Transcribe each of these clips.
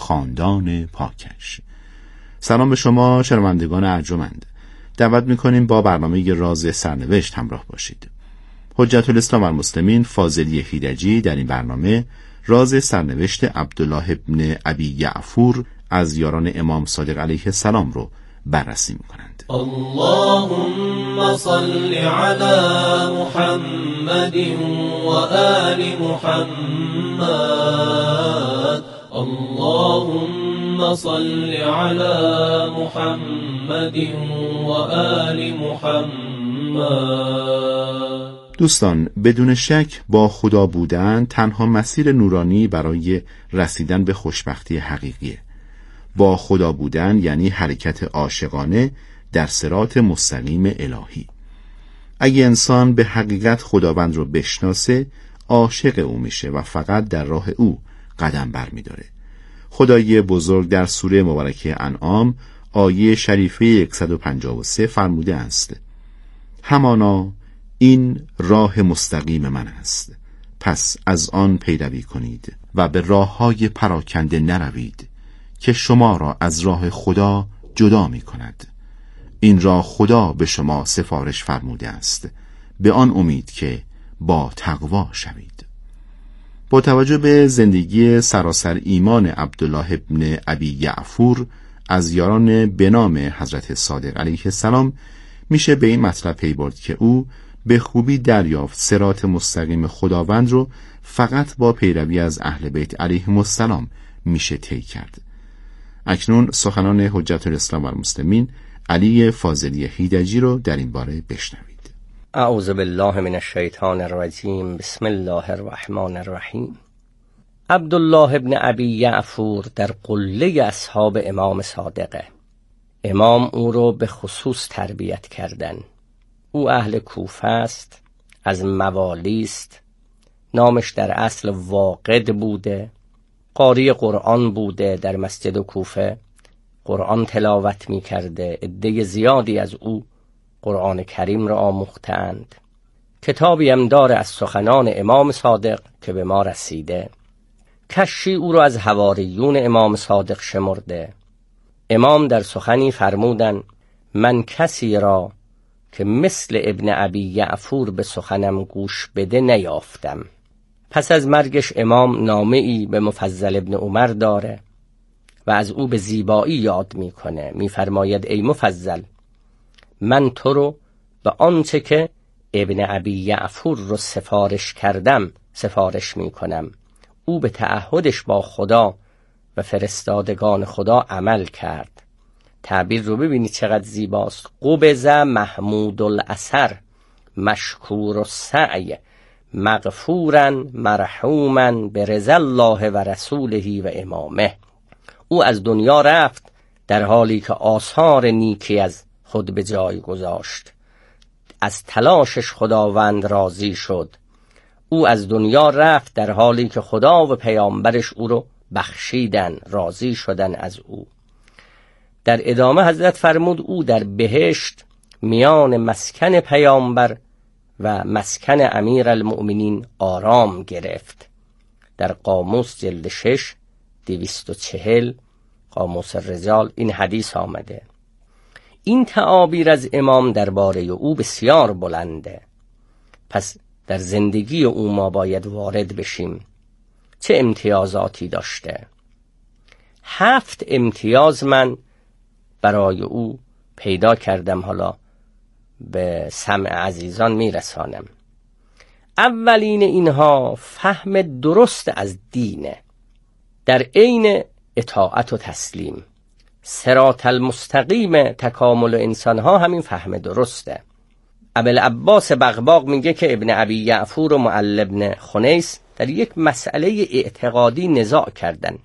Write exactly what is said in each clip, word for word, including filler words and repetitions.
خاندان پاکش. سلام به شما شنوندگان ارجمند. دعوت می‌کنیم با برنامه راز سرنوشت همراه باشید. حجت الاسلام و المسلمین فاضلی هیدجی در این برنامه راز سرنوشت عبدالله ابن ابی یعفور از یاران امام صادق علیه السلام رو بررسی می‌کنند. اللهم صل علی محمد و آل محمد. اللهم صل علی محمد و آل محمد. دوستان، بدون شک با خدا بودن تنها مسیر نورانی برای رسیدن به خوشبختی حقیقیه. با خدا بودن یعنی حرکت عاشقانه در صراط مستقیم الهی. اگه انسان به حقیقت خداوند رو بشناسه، عاشق او میشه و فقط در راه او قدم بر میداره. خدای بزرگ در سوره مبارکه انعام آیه شریفه صد و پنجاه و سه فرموده است: همانا این راه مستقیم من است، پس از آن پیروی کنید و به راه‌های پراکنده نروید که شما را از راه خدا جدا می کند. این را خدا به شما سفارش فرموده است، به آن امید که با تقوا شوید. با توجه به زندگی سراسر ایمان عبدالله ابن ابی یعفور از یاران به نام حضرت صادق علیه السلام میشه به این مطلب پی برد که او به خوبی دریافت صراط مستقیم خداوند رو فقط با پیروی از اهل بیت علیهم السلام میشه طی کرد. اکنون سخنان حجت الاسلام و المسلمین علی فاضلی هیدجی رو در این باره بشنوید. اعوذ بالله من الشیطان الرجیم. بسم الله الرحمن الرحیم. عبدالله ابن ابی یعفور در قله اصحاب امام صادقه. امام او رو به خصوص تربیت کردن. او اهل کوفه است، از موالی است. نامش در اصل واقد بوده. قاری قرآن بوده، در مسجد کوفه قرآن تلاوت می کرده. عده زیادی از او قرآن کریم را آموختند. کتابی هم داره از سخنان امام صادق که به ما رسیده. کشی او را از حواریون امام صادق شمرده. امام در سخنی فرمودن: من کسی را که مثل ابن ابی یعفور به سخنم گوش بده نیافتم. پس از مرگش امام نامه‌ای به مفضل ابن عمر داره و از او به زیبایی یاد میکنه. میفرماید: ای مفضل، من تو رو به آنچه که ابن ابی یعفور رو سفارش کردم سفارش میکنم. او به تعهدش با خدا و فرستادگان خدا عمل کرد. تعبیر رو ببینید چقدر زیباست. قبض محمود الاثر مشکور السعی مغفورا مرحوما برضا الله و رسوله و امامه. او از دنیا رفت در حالی که آثار نیکی از خود به جای گذاشت. از تلاشش خداوند راضی شد. او از دنیا رفت در حالی که خدا و پیامبرش او رو بخشیدن، راضی شدن از او. در ادامه حضرت فرمود او در بهشت میان مسکن پیامبر و مسکن امیر المؤمنین آرام گرفت. در قاموس جلد شش دویست و چهل قاموس الرجال این حدیث آمده. این تعابیر از امام درباره او بسیار بلنده. پس در زندگی او ما باید وارد بشیم. چه امتیازاتی داشته؟ هفت امتیاز من برای او پیدا کردم، حالا به سمع عزیزان میرسانم. اولین اینها فهم درست از دینه، در عین اطاعت و تسلیم. صراط المستقیم تکامل انسانها همین فهم درسته. ابوالعباس بغباغ میگه که ابن ابی یعفور و معل ابن خنیس در یک مسئله اعتقادی نزاع کردن.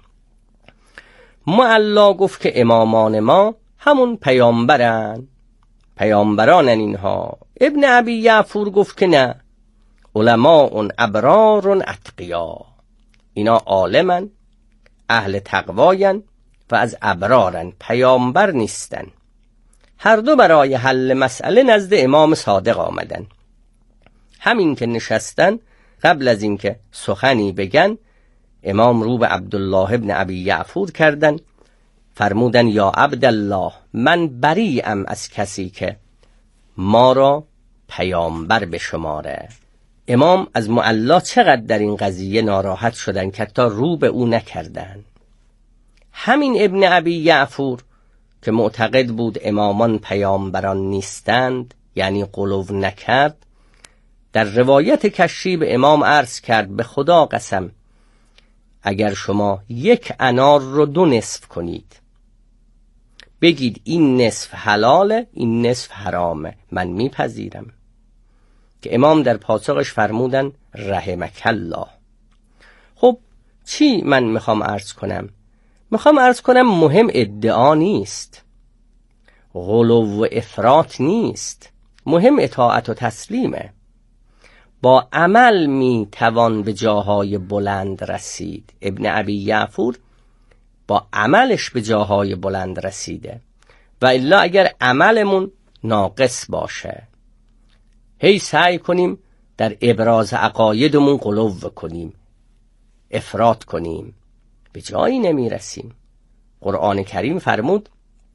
معلا گفت که امامان ما همون پیامبرن، پیامبرانن اینها. ابن ابی یعفور گفت که نه، علماء ابرار اتقیا، اینا عالمن، اهل تقواین و از ابرارن، پیامبر نیستن. هر دو برای حل مسئله نزد امام صادق آمدن. همین که نشستن، قبل از اینکه سخنی بگن، امام رو به عبدالله ابن ابی یعفور کردن، فرمودن یا عبدالله، من بریئم از کسی که ما را پیامبر بشماره. امام از معلا چقدر در این قضیه ناراحت شدن که تا رو به او نکردن. همین ابن ابی یعفور که معتقد بود امامان پیامبران نیستند، یعنی غلو نکرد، در روایت کشی به امام عرض کرد به خدا قسم اگر شما یک انار رو دو نصف کنید، بگید این نصف حلاله این نصف حرامه، من میپذیرم. که امام در پاسخش فرمودن رحمک الله. خب چی من میخوام عرض کنم؟ میخوام عرض کنم مهم ادعا نیست، غلو و افراط نیست، مهم اطاعت و تسلیمه. با عمل می توان به جاهای بلند رسید. ابن ابی یعفور با عملش به جاهای بلند رسیده، و الا اگر عملمون ناقص باشه، هی سعی کنیم در ابراز عقایدمون غلو کنیم، افراط کنیم، به جایی نمی رسیم. قرآن کریم فرمود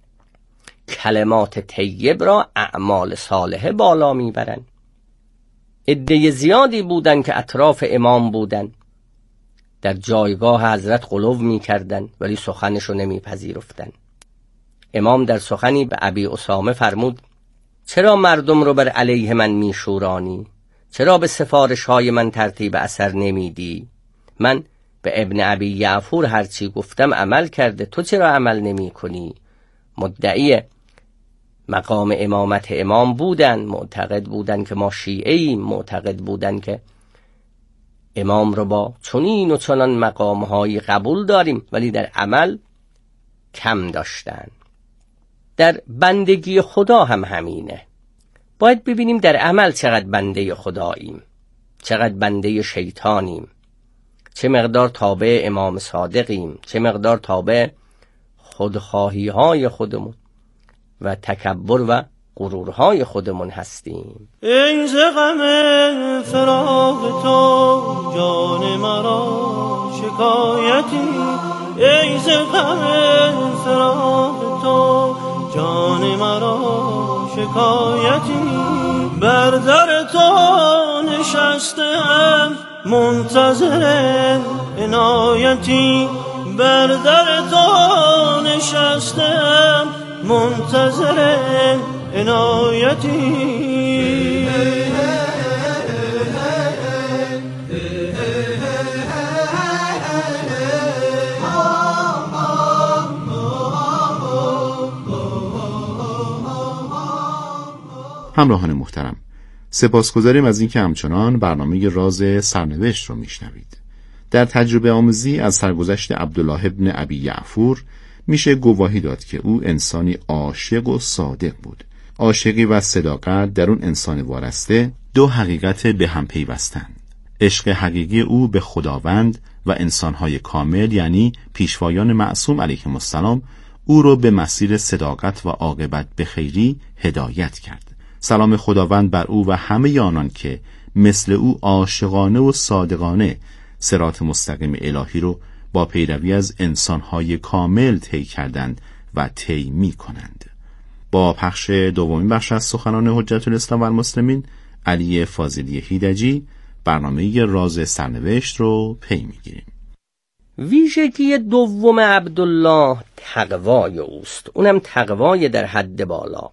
کلمات طیب را اعمال صالحه بالا می برن. عده زیادی بودن که اطراف امام بودن، در جایگاه حضرت غلو می کردن ولی سخنشو نمی پذیرفتن. امام در سخنی به ابی اسامه فرمود چرا مردم رو بر علیه من می شورانی؟ چرا به سفارش های من ترتیب اثر نمی دی؟ من به ابن ابی یعفور هرچی گفتم عمل کرده، تو چرا عمل نمی کنی؟ مدعی مقام امامت امام بودن، معتقد بودن که ما شیعه‌ایم، معتقد بودن که امام رو با چنین و چنان مقام‌هایی قبول داریم، ولی در عمل کم داشتن. در بندگی خدا هم همینه. باید ببینیم در عمل چقدر بنده خداییم، چقدر بنده شیطانیم، چه مقدار تابع امام صادقیم، چه مقدار تابع خودخواهی های خودمون و تکبر و غرورهای خودمون هستیم. ای ز غم فراق تو جان مرا شکایتی، ای ز غم فراق تو جان مرا شکایتی، بر در تو نشستم منتظر عنایتی، بر در تو نشستم منتظر عنایتی. همراهان محترم، سپاسگزاریم از اینکه همچنان برنامه راز سرنوشت رو میشنوید. در تجربه آموزی از سرگذشت عبدالله ابن ابی یعفور میشه گواهی داد که او انسانی عاشق و صادق بود. عاشقی و صداقت در اون انسان وارسته دو حقیقت به هم پیوستند. عشق حقیقی او به خداوند و انسانهای کامل، یعنی پیشوایان معصوم علیهم السلام، او رو به مسیر صداقت و عاقبت به خیری هدایت کرد. سلام خداوند بر او و همه آنان که مثل او عاشقانه و صادقانه صراط مستقیم الهی رو با پیروی از انسانهای کامل طی کردند و طی می کنند. با پخش دومین بخش از سخنان حجت الاسلام و المسلمین علی فاضلی هیدجی برنامه راز سرنوشت رو پی می گیریم. ویژگی دوم عبدالله تقوای اوست، اونم تقوای در حد بالا.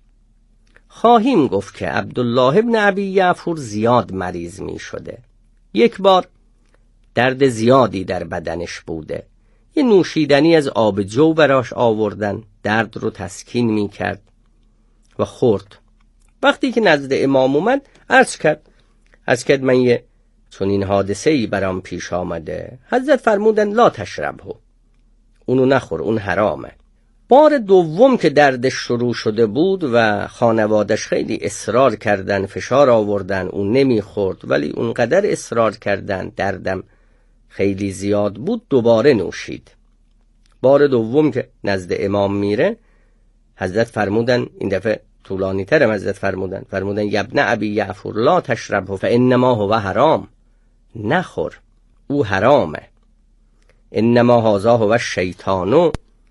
خواهیم گفت که عبدالله ابن ابی یعفور زیاد مریض می شده. یک بار درد زیادی در بدنش بوده، یه نوشیدنی از آب جو براش آوردن، درد رو تسکین می کرد و خورد. وقتی که نزد امام اومد عرض کرد عرض کرد من یه چون این حادثه‌ای برام پیش آمده. حضرت فرمودن لا تشربه، اونو نخور، اون حرامه. بار دوم که دردش شروع شده بود و خانوادش خیلی اصرار کردن، فشار آوردن، اون نمیخورد، ولی اونقدر اصرار کردن دردم خیلی زیاد بود، دوباره نوشید. بار دوم که نزد امام میره حضرت فرمودن، این دفعه طولانی ترم، حضرت فرمودن فرمودن یبن ابی یعفور لا تشربه فانما هو حرام، نخور، او حرامه. انما هذا هو الشیطان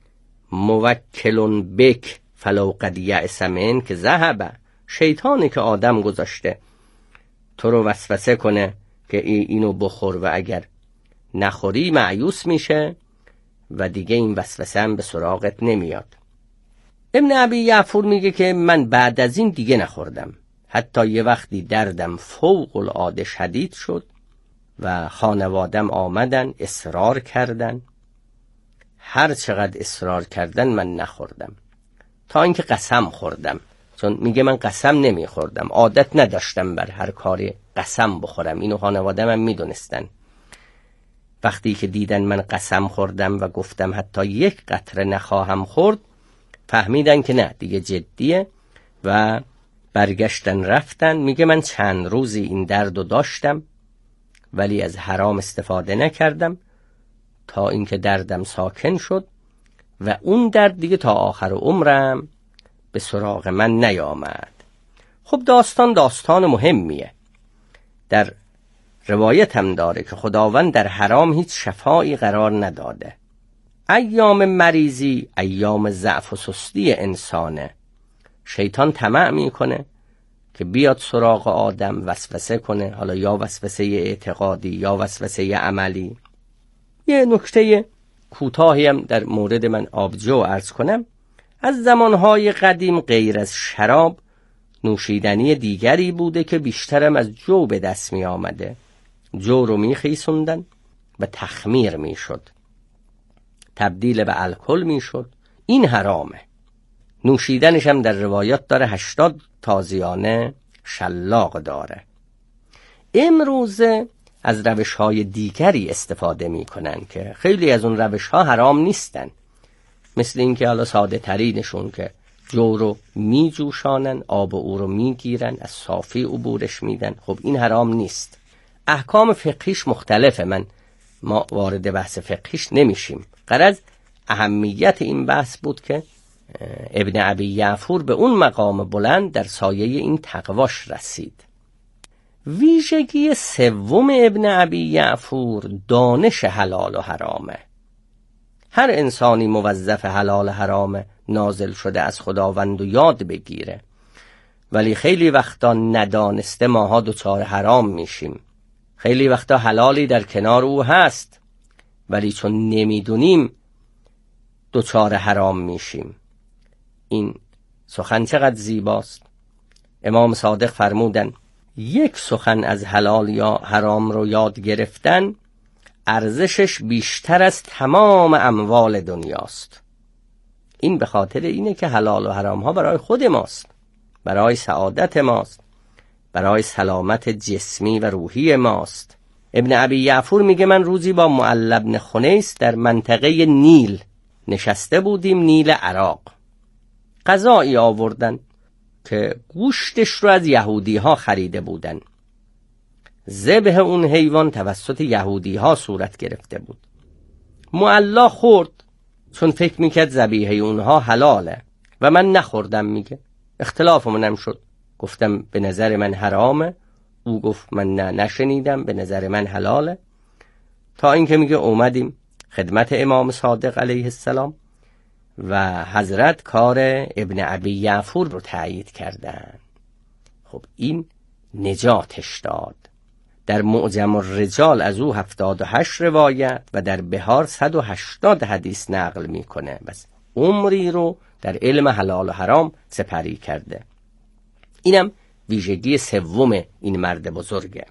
موکل بک فلو قد یأس منک ذهب. شیطانی که آدم گذاشته تو رو وسوسه کنه که اینو بخور و اگر نخوری مایوس میشه و دیگه این وسوسه هم به سراغت نمیاد. ابن ابی یعفور میگه که من بعد از این دیگه نخوردم، حتی یه وقتی دردم فوق العاده شدید شد و خانوادم آمدن اصرار کردن، هر چقدر اصرار کردن من نخوردم، تا اینکه قسم خوردم. چون میگه من قسم نمیخوردم، عادت نداشتم بر هر کاری قسم بخورم، اینو خانوادم هم میدونستن. وقتی که دیدن من قسم خوردم و گفتم حتی یک قطره نخواهم خورد، فهمیدن که نه دیگه جدیه و برگشتن رفتن. میگه من چند روزی این دردو داشتم ولی از حرام استفاده نکردم تا اینکه دردم ساکن شد و اون درد دیگه تا آخر عمرم به سراغ من نیامد. خب داستان داستان مهمیه. در روایت هم داره که خداوند در حرام هیچ شفایی قرار نداده. ایام مریضی ایام ضعف و سستی انسانه. شیطان طمع میکنه که بیاد سراغ آدم وسوسه کنه، حالا یا وسوسه اعتقادی یا وسوسه عملی. یه نکته کوتاهی هم در مورد من آبجو عرض کنم. از زمانهای قدیم غیر از شراب نوشیدنی دیگری بوده که بیشترم از جو به دست می آمده. جو رو می خیسوندن و تخمیر می شد، تبدیل به الکل می شد. این حرامه. نوشیدنش هم در روایات داره هشتاد تازیانه شلاق داره. امروزه از روش های دیگری استفاده می کنن که خیلی از اون روش ها حرام نیستن، مثل این که حالا ساده ترینشون که جو رو می جوشانن، آب او رو می گیرن، از صافی عبورش میدن. خب این حرام نیست. احکام فقهیش مختلفه، من ما وارد بحث فقهیش نمیشیم. غرض اهمیت این بحث بود که ابن ابی یعفور به اون مقام بلند در سایه این تقواش رسید. ویژگی سوم ابن ابی یعفور دانش حلال و حرامه. هر انسانی موظف حلال حرام نازل شده از خداوند و یاد بگیره، ولی خیلی وقتا ندانسته ماها دچار حرام میشیم. خیلی وقتا حلالی در کنار او هست ولی چون نمیدونیم دچار حرام میشیم. این سخن چقدر زیباست. امام صادق فرمودن یک سخن از حلال یا حرام رو یاد گرفتن ارزشش بیشتر از تمام اموال دنیاست. این به خاطر اینه که حلال و حرام ها برای خود ماست، برای سعادت ماست، برای سلامت جسمی و روحی ماست. ابن ابی یعفور میگه من روزی با معلی بن خنیس در منطقه نیل نشسته بودیم، نیل عراق. غذایی آوردن که گوشتش رو از یهودی ها خریده بودن. ذبح اون حیوان توسط یهودی ها صورت گرفته بود. معلی خورد چون فکر میکرد ذبیحه اونها حلاله و من نخوردم. میگه اختلافمون شد، گفتم به نظر من حرامه، او گفت من نه نشنیدم به نظر من حلاله. تا اینکه میگه اومدیم خدمت امام صادق علیه السلام و حضرت کار ابن ابی یعفور رو تایید کردن. خب این نجاتش داد. در معجم الرجال از او هفتاد و هشت روایت و در بهار صد و هشتاد حدیث نقل میکنه. بس عمری رو در علم حلال و حرام سپری کرده. اینم ویژگی سوم این مرد بزرگه.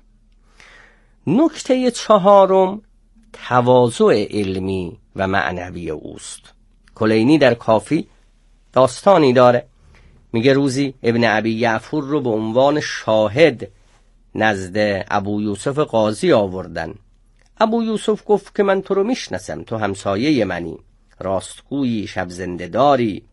نکته چهارم تواضع علمی و معنوی اوست. کلینی در کافی داستانی داره. میگه روزی ابن ابی یعفور رو به عنوان شاهد نزد ابو یوسف قاضی آوردن. ابو یوسف گفت که من تو رو میشناسم، تو همسایه منی، راستگویی، شب زنده داری،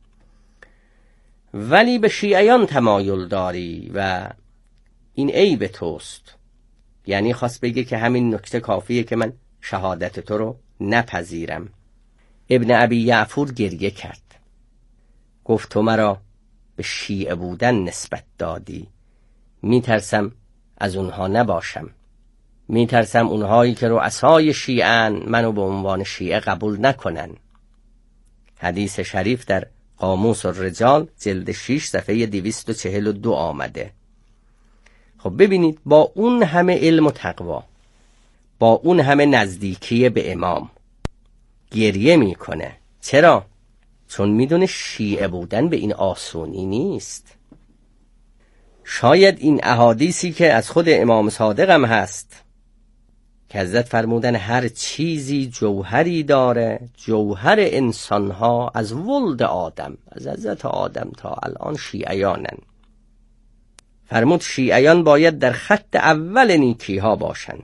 ولی به شیعیان تمایل داری و این عیب توست. یعنی خواست بگه که همین نکته کافیه که من شهادت تو رو نپذیرم. ابن ابی یعفور گریه کرد، گفت تو مرا به شیعه بودن نسبت دادی، میترسم از اونها نباشم. میترسم اونهایی که رؤسای شیعن منو به عنوان شیعه قبول نکنن. حدیث شریف در قاموس الرجال جلد شش صفحه دویست و چهل و دو آمده. خب ببینید، با اون همه علم و تقوا، با اون همه نزدیکی به امام گریه میکنه. چرا؟ چون میدونه شیعه بودن به این آسونی نیست. شاید این احادیثی که از خود امام صادق هم هست که حضرت فرمودن هر چیزی جوهری داره، جوهر انسانها از ولد آدم، از حضرت آدم تا الان شیعیانن. فرمود شیعیان باید در خط اول نیکی ها باشن.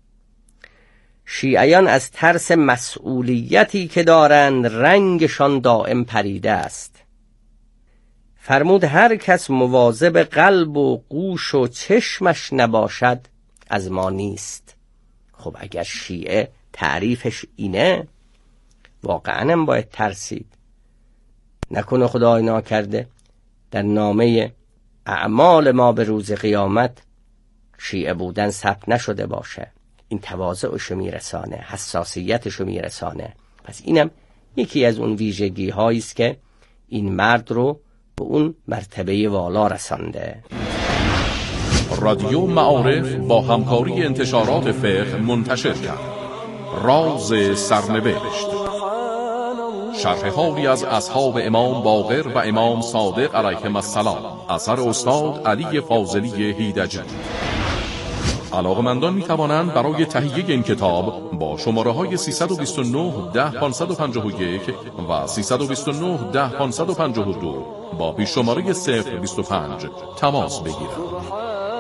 شیعیان از ترس مسئولیتی که دارند رنگشان دائم پریده است. فرمود هر کس مواظب قلب و گوش و چشمش نباشد از ما نیست. خب اگر شیعه تعریفش اینه، واقعا هم باید ترسید. نکنه خدای ناکرده در نامه اعمال ما به روز قیامت شیعه بودن ثبت نشده باشه. این تواضعشو میرسانه، حساسیتشو میرسانه. پس اینم یکی از اون ویژگی هایی است که این مرد رو به اون مرتبه والا رسانده. رادیو معارف با همکاری انتشارات فقه منتشر کرد. راز سرنوشت، شرح حالی از اصحاب امام باقر و امام صادق علیهم السلام، اثر استاد علی فاضلی هیدجی. علاقه‌مندان می‌توانند برای تهیه این کتاب با شماره‌های سیصد و بیست و نه ده پانصد و پنجاه و یک و سیصد و بیست و نه ده پانصد و پنجاه و دو با پیش شماره صفر بیست و پنج تماس بگیرند.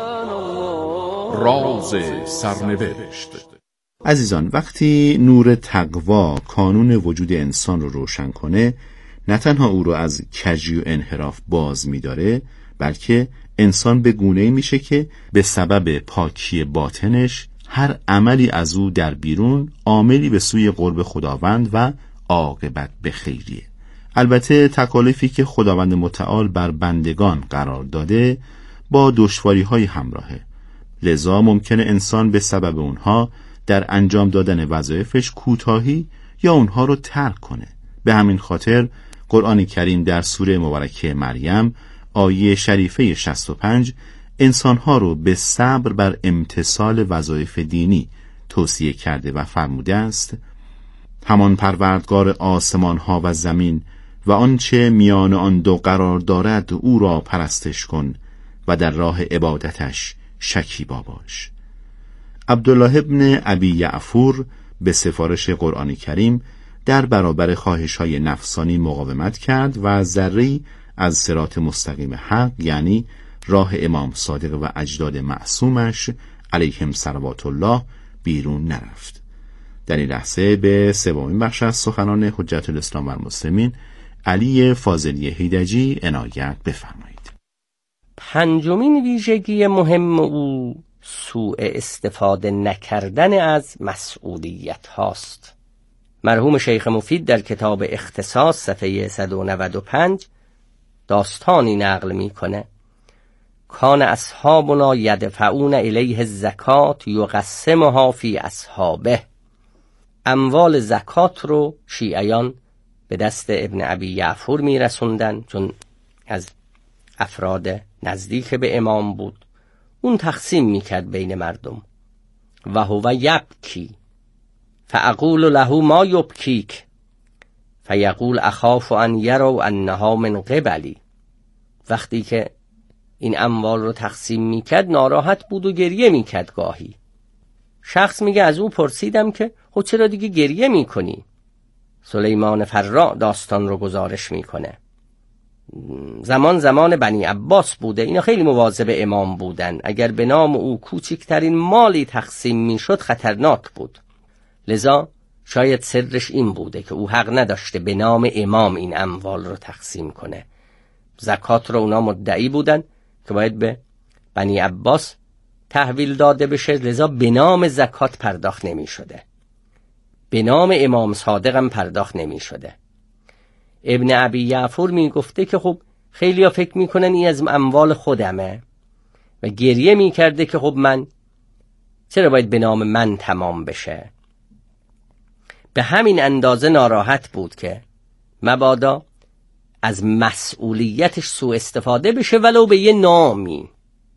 راز سرنوشت. عزیزان، وقتی نور تقوا کانون وجود انسان رو روشن کنه، نه تنها او رو از کجی و انحراف باز می‌داره، بلکه انسان به گونه‌ای میشه که به سبب پاکی باطنش هر عملی از او در بیرون عاملی به سوی قرب خداوند و عاقبت به خیریه. البته تکالیفی که خداوند متعال بر بندگان قرار داده با دشواری‌های همراهه، لذا ممکنه انسان به سبب اونها در انجام دادن وظایفش کوتاهی یا اونها رو ترک کنه. به همین خاطر قرآن کریم در سوره مبارکه مریم آیه شریفه شصت و پنج انسانها رو به صبر بر امتثال وظایف دینی توصیه کرده و فرموده است: همان پروردگار آسمان ها و زمین و آنچه میان آن دو قرار دارد او را پرستش کن و در راه عبادتش شکیبا باش. عبدالله ابن ابی یعفور به سفارش قرآن کریم در برابر خواهش‌های نفسانی مقاومت کرد و ذره‌ای از صراط مستقیم حق، یعنی راه امام صادق و اجداد معصومش علیهم صلوات الله، بیرون نرفت. در این لحظه به سومین بخش از سخنان حجت الاسلام و المسلمین علی فاضلی هیدجی عنایت بفرمایید. پنجمین ویژگی مهم او سوء استفاده نکردن از مسئولیت هاست. مرحوم شیخ مفید در کتاب اختصاص صفحه صد و نود و پنج داستانی نقل میکنه: کان اصحابنا یدفعون الیه الزکات یقسمها فی اصحابه. اموال زکات رو شیعیان به دست ابن ابی یعفور میرسوندن، چون از افراد نزدیک به امام بود. اون تقسیم میکرد بین مردم. و هو یبکی فاقول له ما یبکیک فیقول اخاف ان یروا انها من قبلی. وقتی که این اموال رو تقسیم میکرد ناراحت بود و گریه میکرد. گاهی شخص میگه از او پرسیدم که خب چرا دیگه گریه میکنی؟ سلیمان فرا داستان رو گزارش میکنه. زمان زمان بنی عباس بوده، اینا خیلی مواظب امام بودن. اگر به نام او کوچکترین مالی تقسیم میشد خطرناک بود. لذا شاید سرش این بوده که او حق نداشته به نام امام این اموال رو تقسیم کنه. زکات رو اونا مدعی بودن که باید به بنی عباس تحویل داده بشه، لذا به نام زکات پرداخت نمی شده، به نام امام صادق هم پرداخت نمی شده. ابن ابی یعفور می گفته که خب خیلی ها فکر می کنن این از اموال خودمه و گریه می کرده که خب من چرا باید به نام من تمام بشه؟ به همین اندازه ناراحت بود که مبادا از مسئولیتش سوء استفاده بشه ولو به یه نامی.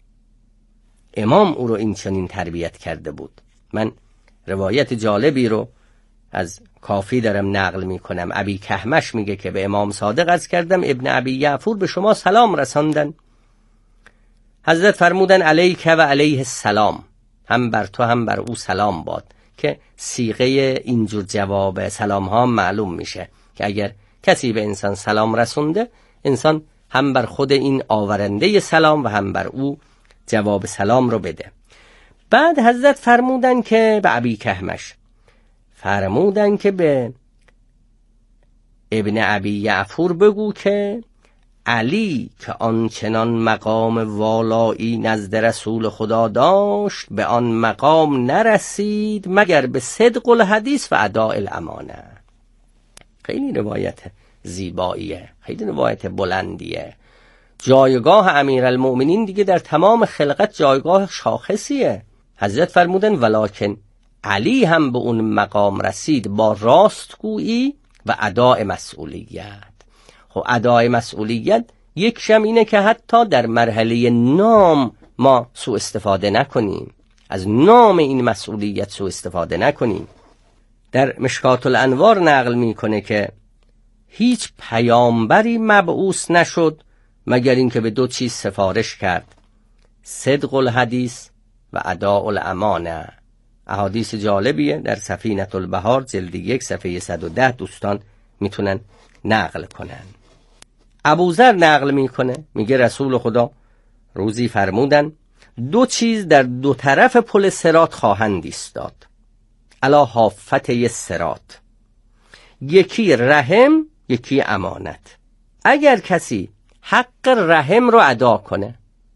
امام او رو این چنین تربیت کرده بود. من روایت جالبی رو از کافی دارم نقل می کنم. ابی کهمش میگه که به امام صادق عرض کردم ابن ابی یعفور به شما سلام رساندن. حضرت فرمودن علیک و علیه السلام، هم بر تو هم بر او سلام باد، که صیغه اینجور جواب سلام ها معلوم میشه که اگر کسی به انسان سلام رسونده، انسان هم بر خود این آورنده سلام و هم بر او جواب سلام رو بده. بعد حضرت فرمودن که به ابی کهمش فرمودن که به ابن ابی یعفور بگو که علی که آنچنان مقام والایی نزد رسول خدا داشت به آن مقام نرسید مگر به صدق الحدیث و اداء الامانه. خیلی روایت زیباییه، خیلی روایت بلندیه. جایگاه امیرالمؤمنین دیگه در تمام خلقت جایگاه شاخصیه. حضرت فرمودن ولکن علی هم به اون مقام رسید با راستگویی و اداء مسئولیت. خب اداء مسئولیت یک شم اینه که حتی در مرحله نام ما سوء استفاده نکنیم، از نام این مسئولیت سوء استفاده نکنیم. در مشکات الانوار نقل میکنه که هیچ پیامبری مبعوث نشد مگر اینکه به دو چیز سفارش کرد: صدق الحدیث و اداء الامانه. احادیث جالبیه در سفینة البحار جلد یک صفحه صد و ده، دوستان میتونن نقل کنن. ابوذر نقل میکنه، میگه رسول خدا روزی فرمودن دو چیز در دو طرف پل صراط خواهند ایستاد، علی حافته صراط، یکی رحم یکی امانت. اگر کسی حق رحم رو ادا کنه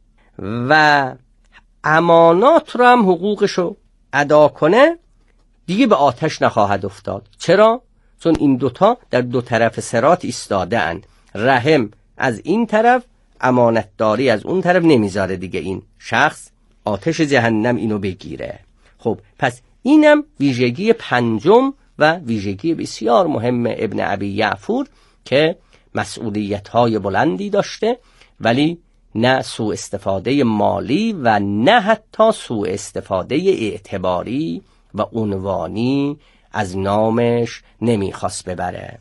و امانات رو هم حقوقشو ادا کنه، دیگه به آتش نخواهد افتاد. چرا؟ چون این دوتا در دو طرف صراط ایستاده اند. رحم از این طرف، امانتداری از اون طرف، نمیذاره دیگه این شخص آتش جهنم اینو بگیره. خب پس اینم ویژگی پنجم و ویژگی بسیار مهم ابن ابی یعفور که مسئولیت‌های بلندی داشته، ولی نه سوء استفاده مالی و نه حتی سوء استفاده اعتباری و عنوانی از نامش نمیخواست ببره.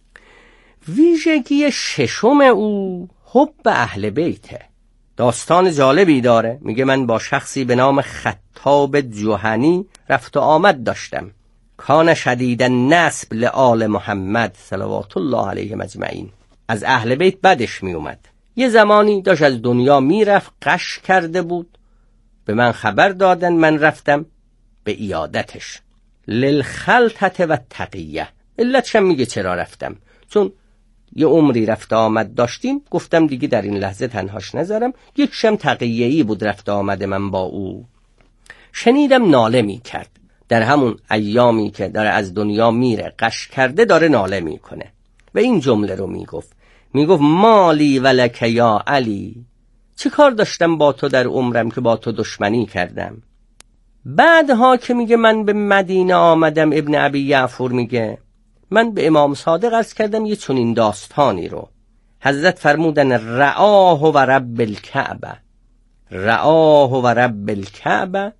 ویژگی ششم او حب اهل بیته. داستان جالبی داره. میگه من با شخصی به نام خطاب جهنی رفت و آمد داشتم. کان شدید النسب لآل محمد صلوات الله علیهم اجمعین. از اهل بیت بدش می اومد. یه زمانی داشت از دنیا میرفت، غش کرده بود. به من خبر دادن، من رفتم به عیادتش. للخلطه و تقیه. علتشم میگه چرا رفتم، چون یه عمری رفت آمد داشتیم، گفتم دیگه در این لحظه تنهاش نذارم. یک شم تقیه‌ای بود رفت آمد من با او. شنیدم ناله می کرد. در همون ایامی که داره از دنیا میره، غش کرده، داره ناله میکنه و این جمله رو میگفت. میگفت مالی ولک یا علی، چه کار داشتم با تو در عمرم که با تو دشمنی کردم. بعدها که میگه من به مدینه آمدم، ابن ابی یعفور میگه من به امام صادق عرض کردم یه چنین داستانی رو. حضرت فرمودن رعاه و رب الکعبه، رعاه و رب الکعبه،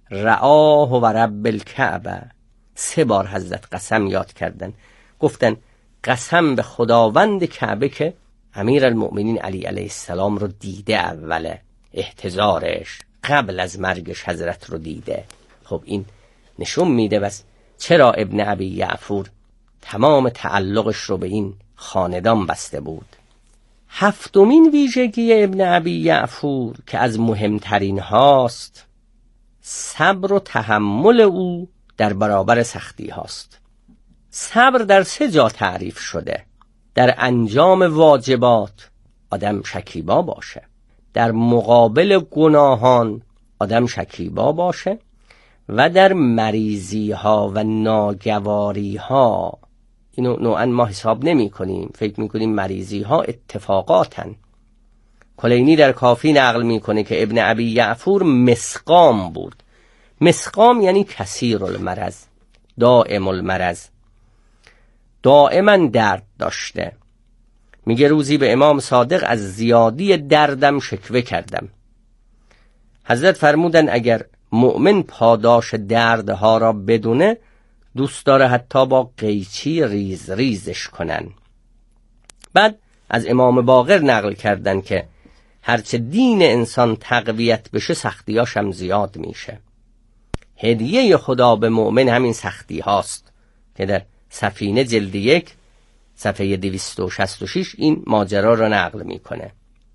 رعاه و رب الکعبه. سه بار حضرت قسم یاد کردن. گفتن قسم به خداوند کعبه که امیرالمؤمنین علی علیه السلام رو دیده، اول احتضارش قبل از مرگش حضرت رو دیده. خب این نشون میده بس چرا ابن ابی یعفور تمام تعلقش رو به این خاندان بسته بود. هفتمین ویژگی ابن ابی یعفور که از مهمترین هاست، صبر و تحمل او در برابر سختی هاست. صبر در سه جا تعریف شده: در انجام واجبات آدم شکیبا باشه، در مقابل گناهان آدم شکیبا باشه، و در مریضی ها و ناگواری ها. اینو نوعا ما حساب نمی کنیم، فکر می کنیم مریضی ها اتفاقاتن. کلینی در کافی نقل می کنه که ابن ابی یعفور مسقام بود. مسقام یعنی کثیر المرض، دائم المرض، دائما درد داشته. میگه روزی به امام صادق از زیادی دردم شکوه کردم. حضرت فرمودن اگر مؤمن پاداش دردها را بدونه، دوست داره حتی با قیچی ریز ریزش کنن. بعد از امام باقر نقل کردن که هرچه دین انسان تقویت بشه سختیاش هم زیاد میشه. هدیه خدا به مؤمن همین سختی هاست که در سفینه جلد یک صفحه دویست و شصت و شش این ماجرا را نقل میکنه.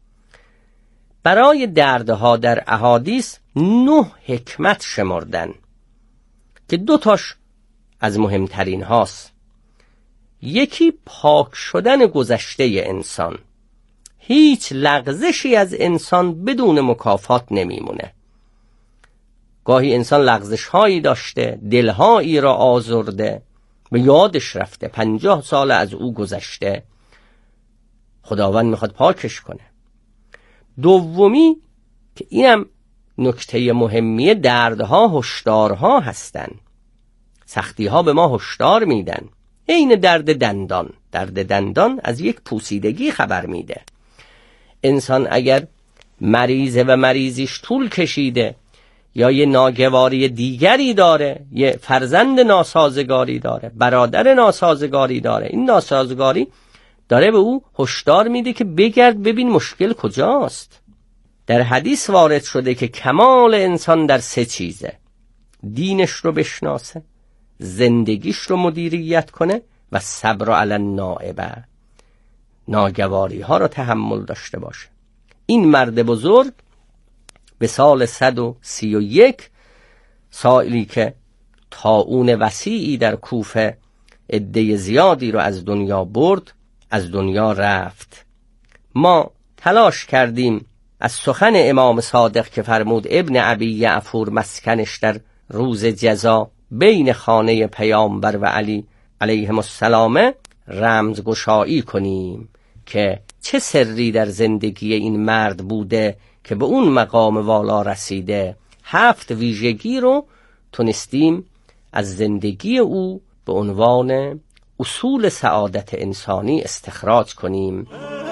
برای دردها در احادیث نه حکمت شمردن که دو تاش از مهمترین هاست. یکی پاک شدن گذشته انسان. هیچ لغزشی از انسان بدون مکافات نمیمونه. گاهی انسان لغزش هایی داشته، دلهایی را آزرده، به یادش رفته، پنجاه سال از او گذشته، خداوند میخواد پاکش کنه. دومی که اینم نکته مهمیه، دردها هشدارها هستن. سختیها به ما هشدار میدن. عین درد دندان. درد دندان از یک پوسیدگی خبر میده. انسان اگر مریضه و مریضیش طول کشیده یا یه ناگواری دیگری داره، یه فرزند ناسازگاری داره، برادر ناسازگاری داره، این ناسازگاری داره به او هشدار میده که بگرد ببین مشکل کجاست. در حدیث وارد شده که کمال انسان در سه چیزه: دینش رو بشناسه، زندگیش رو مدیریت کنه و صبر علی النائبه، ناگواری ها رو تحمل داشته باشه. این مرد بزرگ به سال صد و سی و یک، سالی که طاعون وسیعی در کوفه عده زیادی رو از دنیا برد، از دنیا رفت. ما تلاش کردیم از سخن امام صادق که فرمود ابن ابی یعفور مسکنش در روز جزا بین خانه پیامبر و علی علیهم السلام رمزگشایی کنیم که چه سری در زندگی این مرد بوده که به اون مقام والا رسیده. هفت ویژگی رو تونستیم از زندگی او به عنوان اصول سعادت انسانی استخراج کنیم.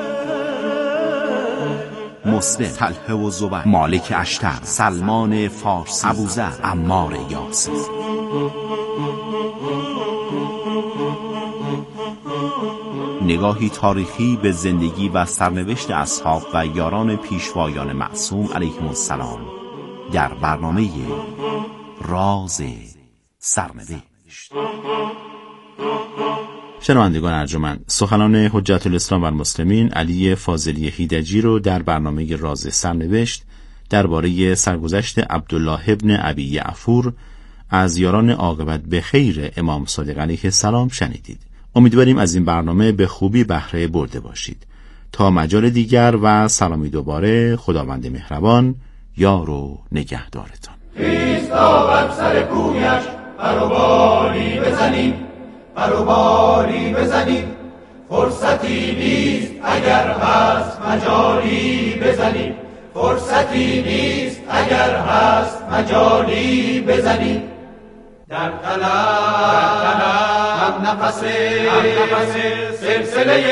مسلم، طلحه و زبیر، مالک اشتر، سلمان فارسی، ابوذر، عمار یاسر. نگاهی تاریخی به زندگی و سرنوشت اصحاب و یاران پیشوایان معصوم علیهم السلام در برنامه راز سرنوشت. شنوندگان ارجمند، سخنان حجت الاسلام و المسلمین علی فاضلی هیدجی رو در برنامه راز سرنوشت درباره سرگذشت عبدالله ابن ابی یعفور از یاران عاقبت به خیر امام صادق علیه السلام شنیدید. امیدواریم از این برنامه به خوبی بهره برده باشید. تا مجال دیگر و سلامی دوباره، خداوند مهربان یار و نگهدارتان. خیستا بر سر کویش بروباری بزنیم، بروباری بزنیم، فرصتی نیست اگر هست مجالی بزنیم، فرصتی نیست اگر هست مجالی بزنیم. در طلب هم نفس سلسله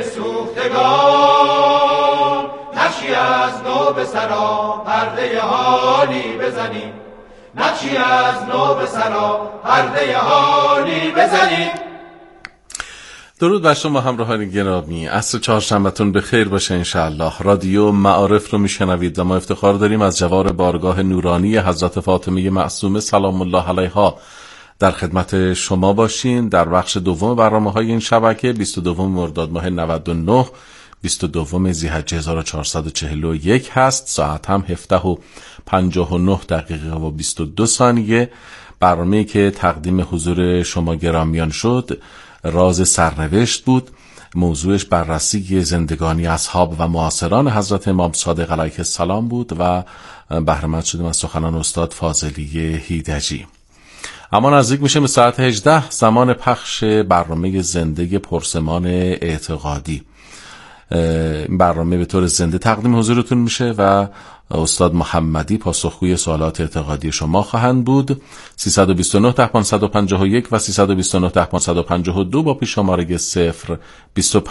سوختگان، نقشی از نو به سرا پرده حالی بزنیم، نقشی از نو به سرا پرده حالی بزنیم. درود بر شما همراهان گرامی، عصر چهارشنبه‌تون به خیر باشه انشاءالله. رادیو معارف رو میشنوید و ما افتخار داریم از جوار بارگاه نورانی حضرت فاطمه معصومه سلام الله علیها در خدمت شما باشیم. در بخش دوم برنامه‌های این شبکه بیست و دو مرداد ماه نود و نه، بیست و دو ذی‌حجه هزار و چهارصد و چهل و یک هست. ساعت هم هفده و پنجاه و نه دقیقه و بیست و دو ثانیه. برنامه‌ای که تقدیم حضور شما گرامیان شد راز سرنوشت بود. موضوعش بررسی زندگانی اصحاب و معاصران حضرت امام صادق علیه السلام بود و بهره مند شدیم از سخنان استاد فاضلی هیدجی. اما نزدیک میشه به ساعت هجده، زمان پخش برنامه زنده پرسمان اعتقادی. این برنامه به طور زنده تقدیم حضورتون میشه و استاد محمدی پاسخگوی سوالات اعتقادی شما خواهند بود. سیصد و بیست و نه ده پانصد و پنجاه و یک و سیصد و بیست و نه ده پانصد و پنجاه و دو با پیش شماره صفر بیست و